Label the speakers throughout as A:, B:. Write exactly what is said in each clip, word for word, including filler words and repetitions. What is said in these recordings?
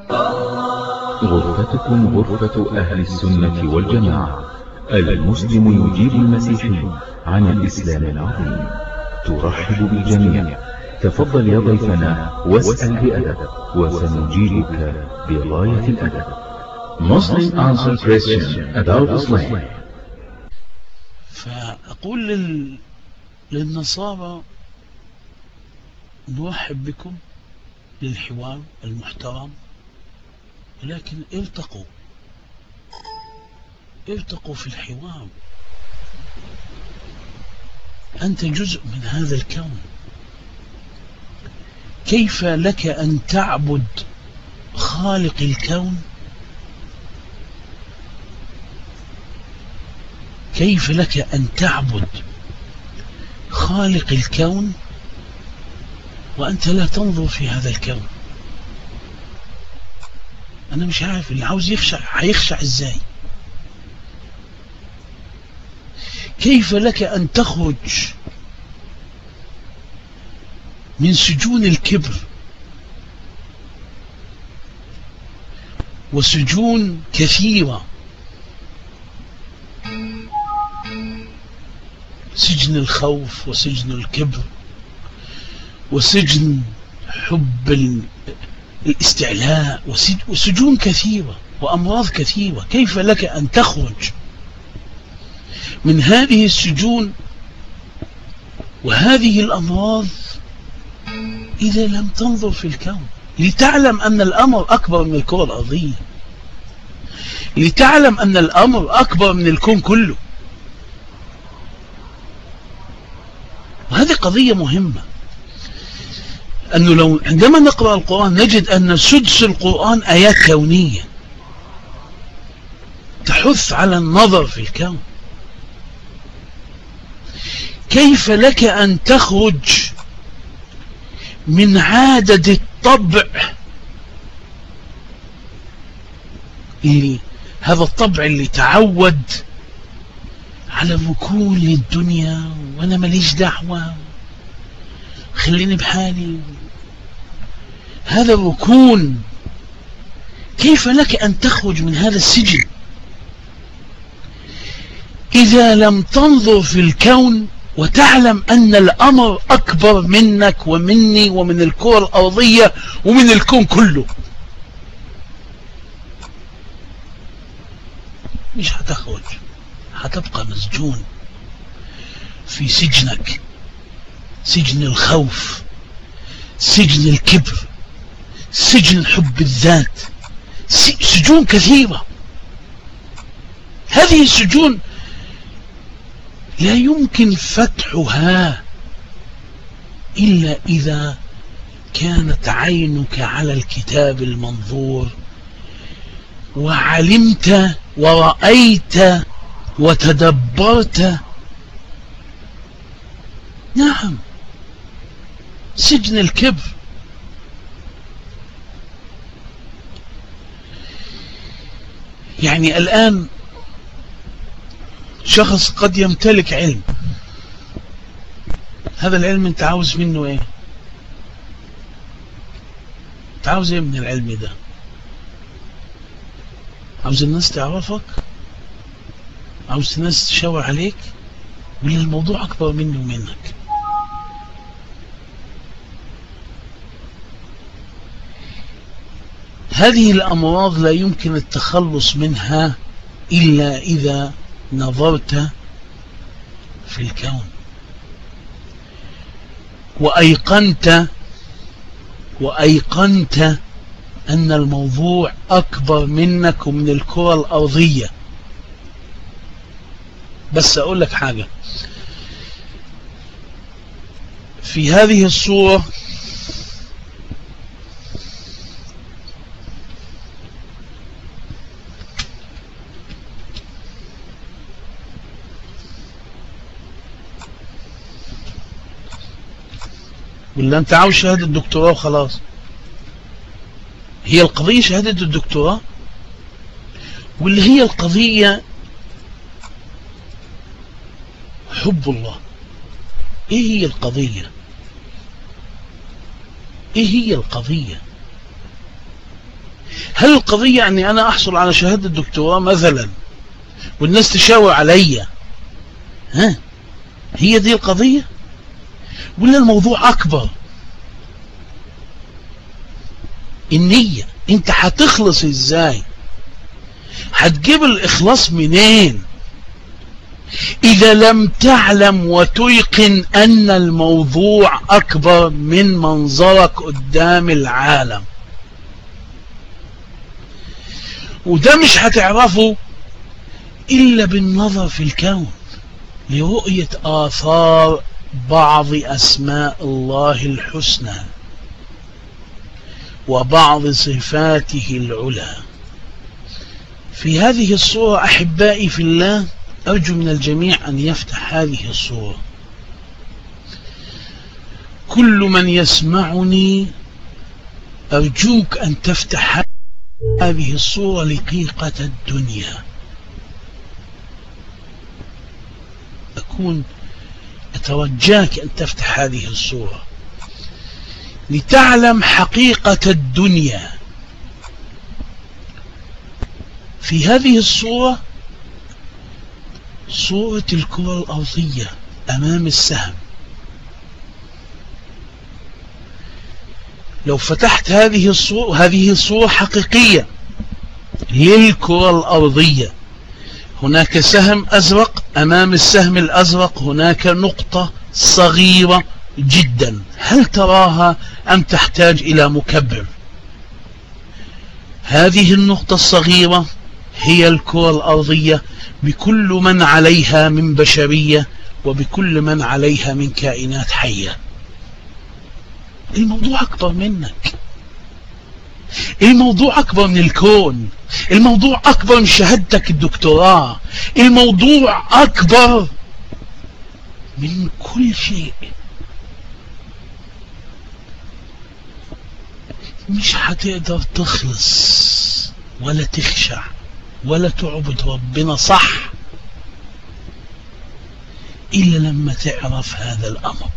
A: غرفتكم غرفة أهل السنة والجماعة. المسلم يجيب المسيحي عن الإسلام العظيم. ترحب بالجميع. تفضل يا ضيفنا واسأل بأدب، وسنجيبك بغاية الأدب. Muslim answer question about Islam.
B: فأقول لل... للنصارى نرحب بكم للحوار المحترم، ولكن ارتقوا ارتقوا في الحوار. أنت جزء من هذا الكون، كيف لك أن تعبد خالق الكون؟ كيف لك أن تعبد خالق الكون وأنت لا تنظر في هذا الكون؟ أنا مش عارف اللي عاوز يخشع هيخشع إزاي؟ كيف لك أن تخرج من سجون الكبر وسجون كثيرة، سجن الخوف وسجن الكبر وسجن حب الاستعلاء وسجون كثيرة وأمراض كثيرة، كيف لك أن تخرج من هذه السجون وهذه الأمراض إذا لم تنظر في الكون لتعلم أن الأمر أكبر من الكرة الأرضية، لتعلم أن الأمر أكبر من الكون كله؟ وهذه قضية مهمة، أنه لو عندما نقرأ القرآن نجد أن سدس القرآن آيات كونية تحث على النظر في الكون. كيف لك أن تخرج من عادة الطبع اللي هذا الطبع اللي تعود على الركون للدنيا، وأنا ماليش دعوة، خليني بحالي، هذا الركون؟ كيف لك أن تخرج من هذا السجن إذا لم تنظر في الكون وتعلم أن الأمر أكبر منك ومني ومن الكرة الأرضية ومن الكون كله؟ مش هتخرج، هتبقى مسجون في سجنك، سجن الخوف، سجن الكبر، سجن حب الذات، سجون كثيرة. هذه السجون لا يمكن فتحها إلا إذا كانت عينك على الكتاب المنظور وعلمت ورأيت وتدبرت. نعم، سجن الكبر. يعني الآن شخص قد يمتلك علم، هذا العلم انت عاوز منه ايه؟ انت عاوز ايه من العلم ده؟ عاوز الناس تعرفك؟ عاوز الناس تشاور عليك؟ ولا الموضوع اكبر منه ومنك؟ هذه الأمراض لا يمكن التخلص منها إلا إذا نظرت في الكون وأيقنت وأيقنت أن الموضوع أكبر منك ومن الكرة الأرضية. بس أقول لك حاجة، في هذه الصورة ولا انت عاوز شهادة الدكتوراه وخلاص؟ هي القضية شهادة الدكتوراه ولا هي القضية حب الله؟ ايه هي القضية؟ ايه هي القضية؟ هل القضية أني أنا أحصل على شهادة الدكتوراه مثلا والناس تشاور علي؟ ها، هي دي القضية؟ ولا الموضوع أكبر؟ النية. انت هتخلص ازاي؟ هتجيب الإخلاص منين إذا لم تعلم وتيقن أن الموضوع أكبر من منظرك قدام العالم؟ وده مش هتعرفه إلا بالنظر في الكون لرؤية آثار بعض أسماء الله الحسنى وبعض صفاته العلى. في هذه الصورة أحبائي في الله، أرجو من الجميع أن يفتح هذه الصورة. كل من يسمعني أرجوك أن تفتح هذه الصورة لقيقة الدنيا. أكون أترجاك أن تفتح هذه الصورة لتعلم حقيقة الدنيا. في هذه الصورة صورة الكرة الأرضية أمام السهم. لو فتحت هذه الصورة، هذه الصورة حقيقية للكرة الأرضية. هناك سهم أزرق، أمام السهم الأزرق هناك نقطة صغيرة جدا، هل تراها أم تحتاج إلى مكبر؟ هذه النقطة الصغيرة هي الكرة الأرضية بكل من عليها من بشرية وبكل من عليها من كائنات حية. الموضوع أكبر منك، الموضوع أكبر من الكون، الموضوع أكبر من شهادتك الدكتوراه، الموضوع أكبر من كل شيء. مش هتقدر تخلص ولا تخشع ولا تعبد ربنا صح إلا لما تعرف هذا الأمر.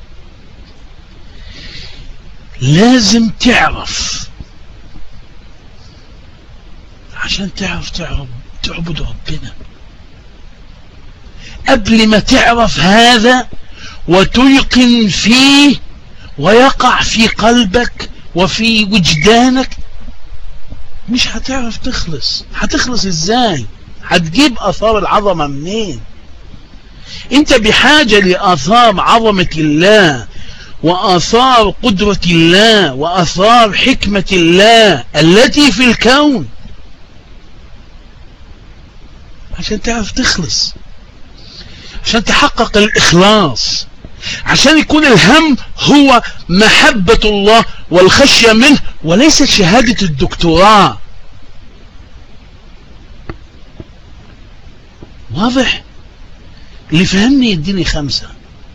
B: لازم تعرف عشان تعرف تعرف تعبد ربنا. قبل ما تعرف هذا وتيقن فيه ويقع في قلبك وفي وجدانك مش هتعرف تخلص. هتخلص ازاي؟ هتجيب آثار العظمة منين؟ انت بحاجة لآثار عظمة الله وآثار قدرة الله وآثار حكمة الله التي في الكون عشان تعرف تخلص، عشان تحقق الإخلاص، عشان يكون الهم هو محبة الله والخشية منه وليس شهادة الدكتوراه. واضح؟ اللي فهمني يديني خمسة،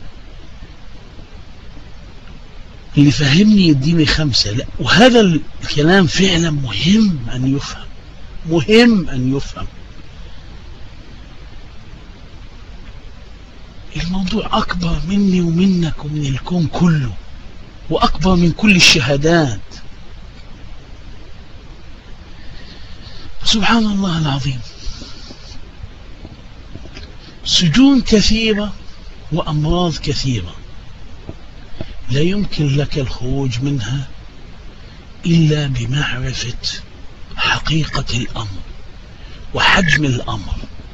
B: اللي فهمني يديني خمسة. لا، وهذا الكلام فعلا مهم أن يفهم، مهم أن يفهم. الموضوع أكبر مني ومنك ومن الكون كله، وأكبر من كل الشهادات. سبحان الله العظيم. سجون كثيرة وأمراض كثيرة لا يمكن لك الخروج منها إلا بمعرفة حقيقة الأمر وحجم الأمر.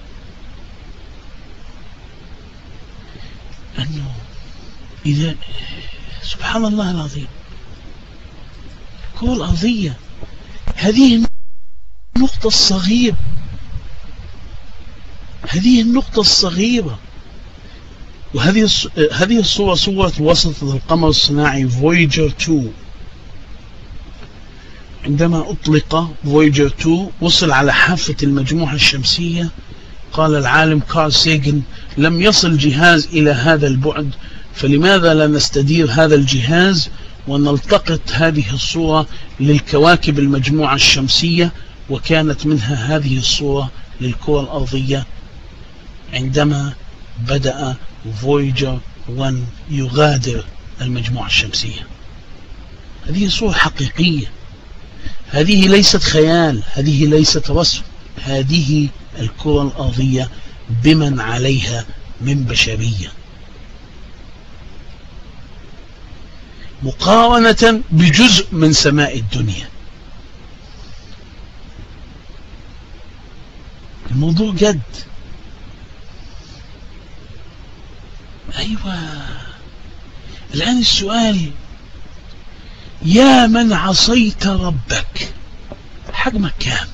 B: أنه إذا سبحان الله العظيم الكرة الأرضية هذه النقطة الصغيرة، هذه النقطة الصغيرة. وهذه هذه الصورة صورة وسط القمر الصناعي فويجر اثنين. عندما أطلق فويجر اثنين وصل على حافة المجموعة الشمسية، قال العالم كارل سيغن لم يصل جهاز إلى هذا البعد، فلماذا لا نستدير هذا الجهاز ونلتقط هذه الصورة للكواكب المجموعة الشمسية؟ وكانت منها هذه الصورة للكرة الأرضية عندما بدأ فويجر واحد يغادر المجموعة الشمسية. هذه صورة حقيقية، هذه ليست خيال، هذه ليست رسم، هذه الكرة الأرضية بمن عليها من بشرية، مقارنة بجزء من سماء الدنيا. الموضوع جد. أيوة. الآن السؤال: يا من عصيت ربك، حجمك كام؟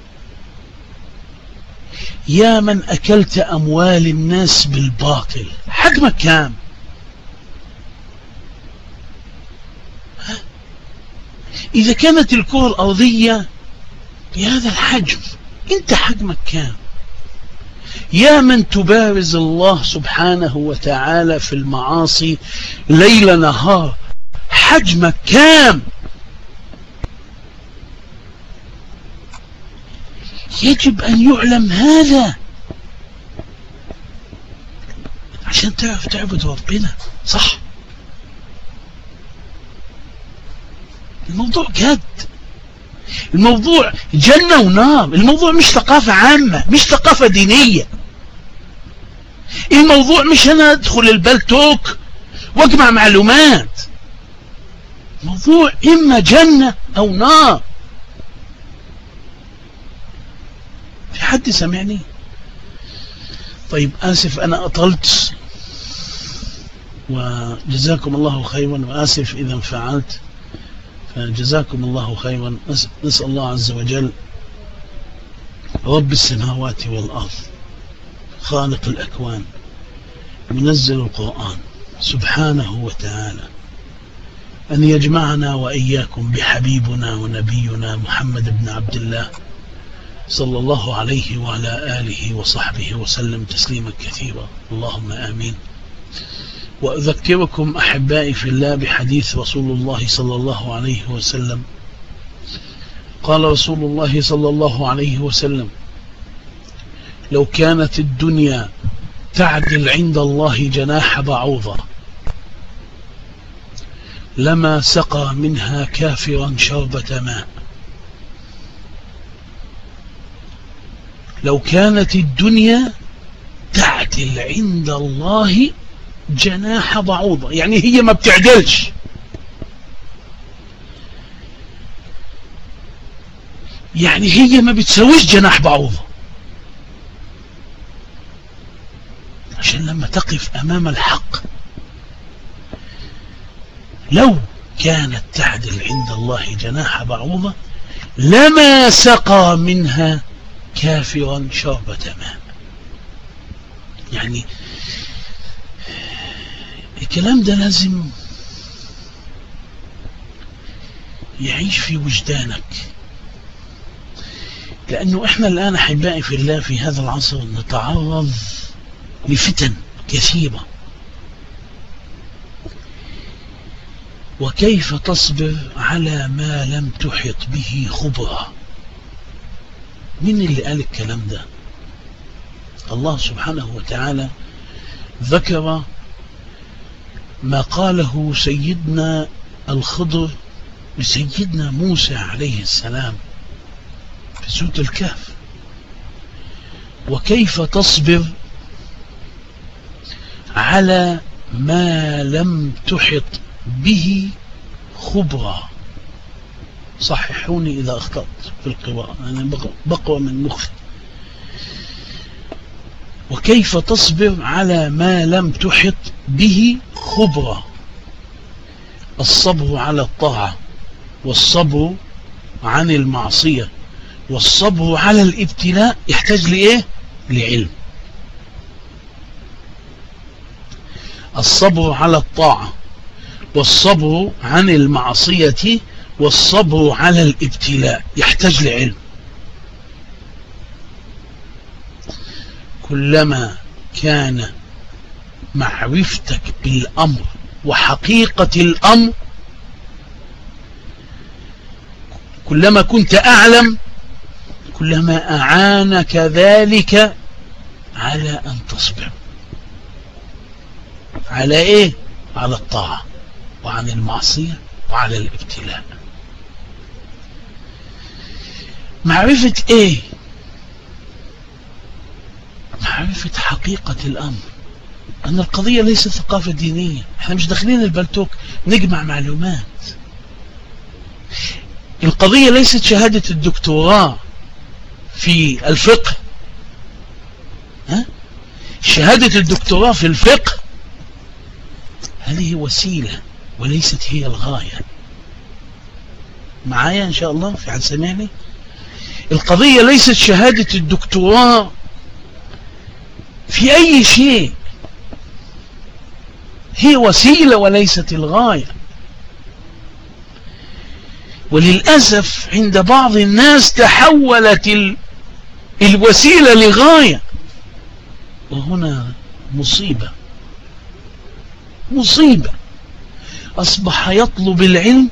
B: يا من أكلت أموال الناس بالباطل، حجمك كام؟ إذا كانت الكرة الأرضية بهذا الحجم، أنت حجمك كام؟ يا من تبارز الله سبحانه وتعالى في المعاصي ليل نهار، حجمك كام؟ يجب أن يعلم هذا عشان تعرف تعبد ربنا صح. الموضوع جد، الموضوع جنة ونار، الموضوع مش ثقافة عامة، مش ثقافة دينية. الموضوع مش أنا أدخل البلتوك واجمع معلومات. الموضوع إما جنة أو نار. في حد سمعني؟ طيب آسف أنا أطلت، وجزاكم الله خيرا، وآسف إذا انفعلت، فجزاكم الله خيرا. نسأل الله عز وجل رب السماوات والأرض خالق الأكوان منزل القرآن سبحانه وتعالى أن يجمعنا وإياكم بحبيبنا ونبينا محمد بن عبد الله صلى الله عليه وعلى آله وصحبه وسلم تسليما كثيرا، اللهم آمين. وأذكركم أحبائي في الله بحديث رسول الله صلى الله عليه وسلم. قال رسول الله صلى الله عليه وسلم: لو كانت الدنيا تعدل عند الله جناح بعوضة لما سقى منها كافرا شربة ماء. لو كانت الدنيا تعدل عند الله جناح بعوضة، يعني هي ما بتعدلش، يعني هي ما بتسويش جناح بعوضة. عشان لما تقف أمام الحق، لو كانت تعدل عند الله جناح بعوضة لما سقى منها كافرا شربة ماء. يعني الكلام ده لازم يعيش في وجدانك، لأنه إحنا الآن أحبائي في الله في هذا العصر نتعرض لفتن كثيرة. وكيف تصبر على ما لم تحط به خبرة؟ مين اللي قال الكلام ده؟ الله سبحانه وتعالى ذكر ما قاله سيدنا الخضر لسيدنا موسى عليه السلام في سورة الكهف: وكيف تصبر على ما لم تحط به خبرة. صححوني إذا أخطأت في القراءة، أنا بقرأ من مخي. وكيف تصبر على ما لم تحط به خبرة. الصبر على الطاعة، والصبر عن المعصية، والصبر على الابتلاء يحتاج لإيه؟ لعلم. الصبر على الطاعة، والصبر عن المعصية، والصبر على الابتلاء يحتاج لعلم. كلما كان معرفتك بالأمر وحقيقة الأمر، كلما كنت أعلم، كلما أعانك ذلك على أن تصبر. على إيه؟ على الطاعة، وعن المعصية، وعلى الابتلاء. معرفة ايه؟ معرفة حقيقة الامر، ان القضية ليست ثقافة دينية. احنا مش داخلين البلتوك نجمع معلومات. القضية ليست شهادة الدكتوراه في الفقه. ها؟ شهادة الدكتوراه في الفقه هذه وسيلة وليست هي الغاية. معايا ان شاء الله؟ في حد سمعني؟ القضية ليست شهادة الدكتوراه في اي شيء، هي وسيلة وليست الغاية. وللأسف عند بعض الناس تحولت ال... الوسيلة لغاية، وهنا مصيبة مصيبة. أصبح يطلب العلم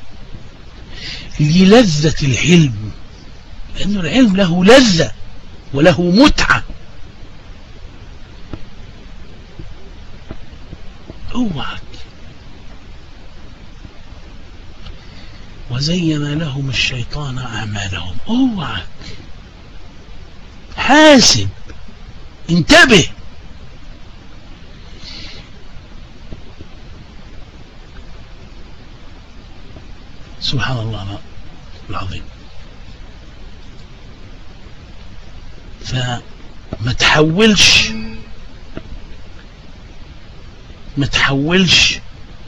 B: للذة العلم، لأن العلم له لذة وله متعة. اوعك. وزين لهم الشيطان أعمالهم. اوعك، حاسب، انتبه. سبحان الله العظيم. فما تحولش ما تحولش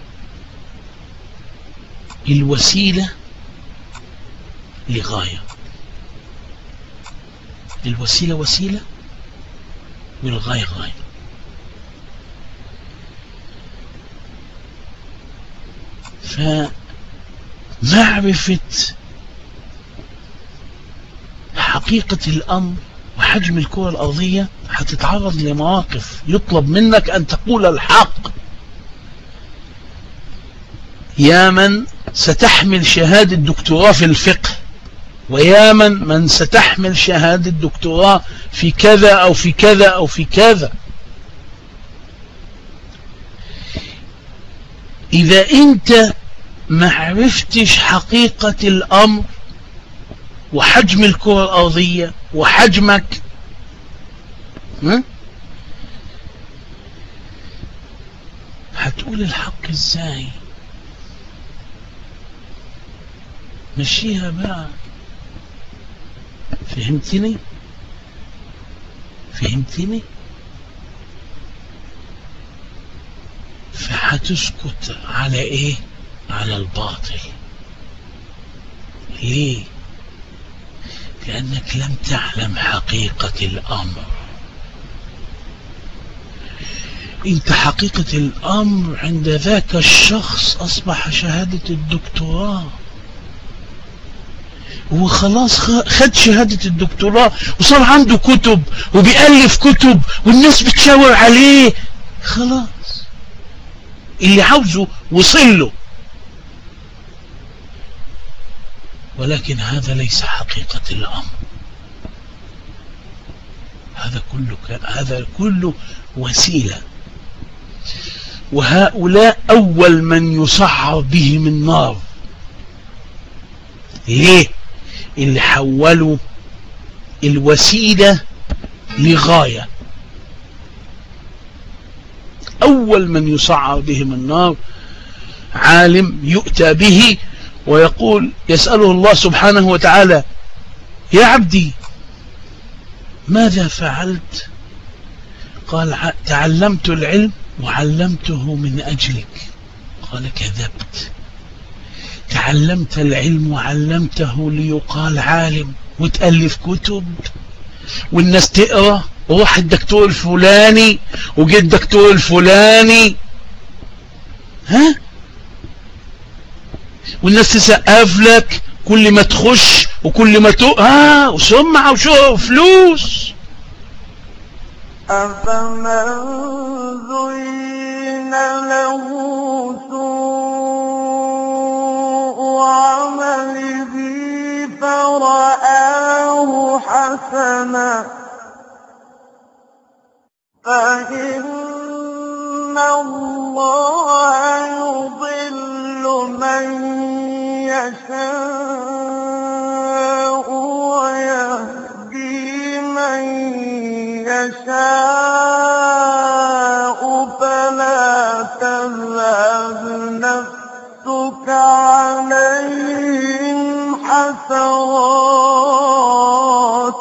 B: الوسيلة لغاية. الوسيلة وسيلة والغاية غاية. فمعرفة حقيقة الأمر وحجم الكرة الأرضية هتتعرض لمواقف يطلب منك أن تقول الحق. يا من ستحمل شهادة دكتوراه في الفقه، ويا من من ستحمل شهادة دكتوراه في كذا أو في كذا أو في كذا. إذا أنت ما عرفتش حقيقة الأمر وحجم الكرة الأرضية وحجمك، هتقول الحق ازاي؟ مشيها بقى. فهمتني؟ فهمتني؟ فهتسكت على ايه؟ على الباطل. ليه؟ لأنك لم تعلم حقيقة الأمر. انت حقيقة الأمر عند ذاك الشخص أصبح شهادة الدكتوراه، هو خلاص خد شهادة الدكتوراه وصار عنده كتب وبيألف كتب والناس بتشاور عليه. خلاص اللي عاوزه وصل له. ولكن هذا ليس حقيقة الأمر. هذا كله هذا كله وسيلة. وهؤلاء أول من يصعر بهم النار. ليه؟ اللي حولوا الوسيلة لغاية. أول من يصعر بهم النار عالم يؤتى به ويقول، يسأله الله سبحانه وتعالى: يا عبدي ماذا فعلت؟ قال: تعلمت العلم وعلمته من أجلك. قال: كذبت. تعلمت العلم وعلمته ليقال عالم وتألف كتب والناس تقرأ، وروح الدكتور الفلاني وجي الدكتور الفلاني، ها، والناس تسقف لك كل ما تخش وكل ما تق ها وسمعة وشو فلوس.
C: أفمن زين له سوء عمله فرآه حسنا فإن الله يضل من يشاء ويهدي يشاء فلا تذهب نفسك عليهم حسرات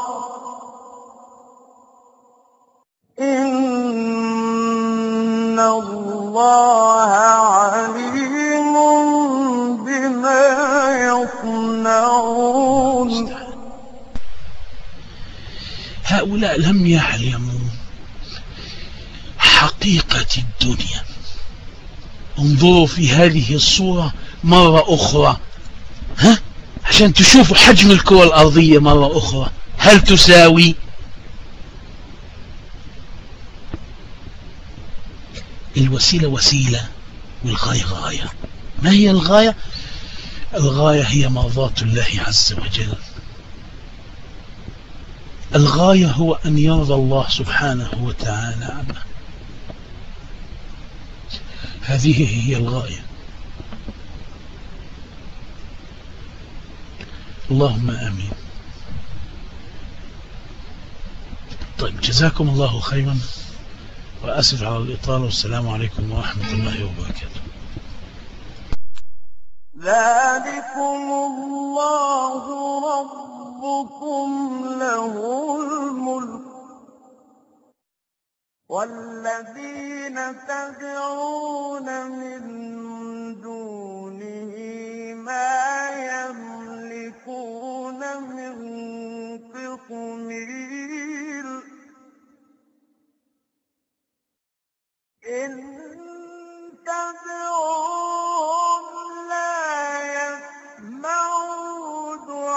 C: إن الله عليم بما يصنعون.
B: هؤلاء لم يعلموا حقيقة الدنيا. انظروا في هذه الصورة مرة أخرى، ها؟ عشان تشوفوا حجم الكرة الأرضية مرة أخرى، هل تساوي؟ الوسيلة وسيلة والغاية غاية. ما هي الغاية؟ الغاية هي مرضاة الله عز وجل. الغاية هو أن يرضى الله سبحانه وتعالى عنه. هذه هي الغاية. اللهم آمين. طيب، جزاكم الله خيرا، وأسف على الإطالة، والسلام عليكم ورحمة الله وبركاته.
C: ذلكم الله ربكم له الملك والذين تدعون من دونه ما يملكون من قطمير إن تدعوهم لا يسمعوا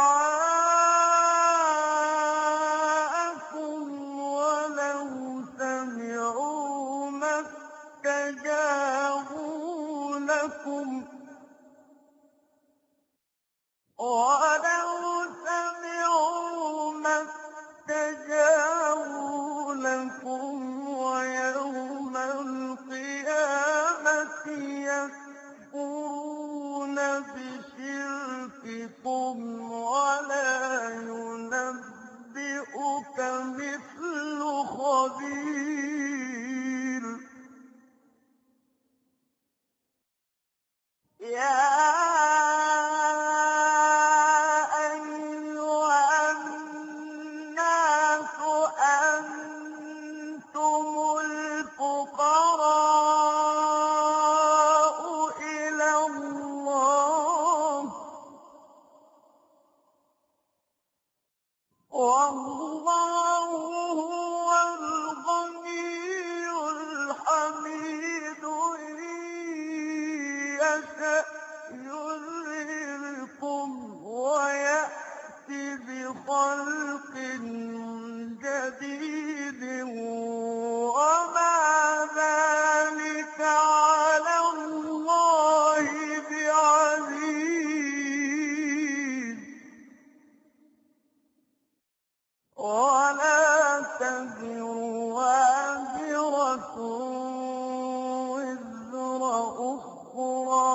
C: دعاءكم ولو سمعوا ما استجابوا لكم ولو سمعوا ما استجابوا لكم ويوم القيامة يكفرون بشرككم ولا ينبئك مثل خبير. يا والله هو الغني الحميد إن يشأ يذهبكم ويأتي بخلق جديد وما ذلك على الله بعزيز. ولا تزر وازرة وزر أخرى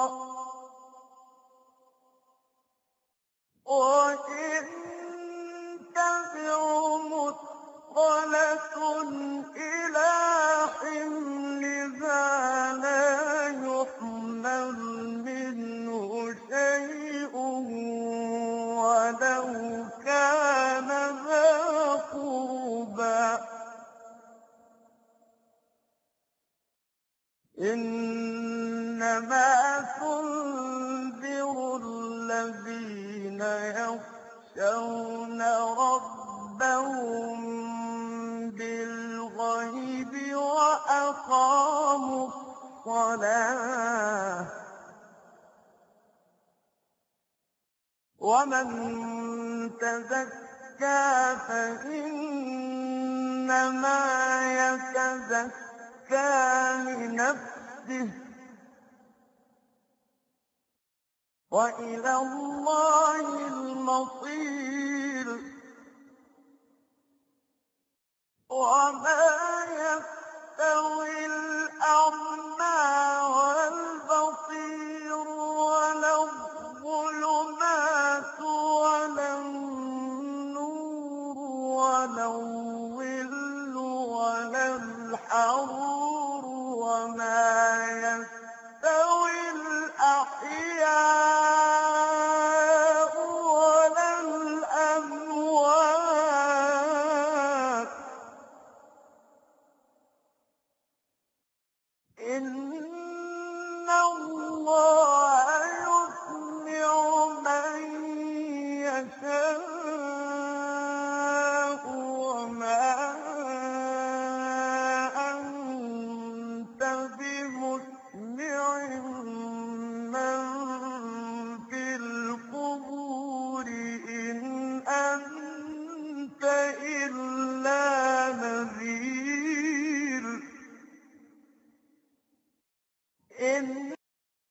C: وإن تدع مثقلة إلى حملها لا يحمل منه شيء ولو كان ذا قربى إنما تنذر الذين يخشون ربهم بالغيب وأقاموا الصلاة ومن تزكى فإنما يتزكى لنفسه وإلى الله المصير. وما يستوي الأعمى والبصير ولا الظلمات ولا النور ولا الظل حرم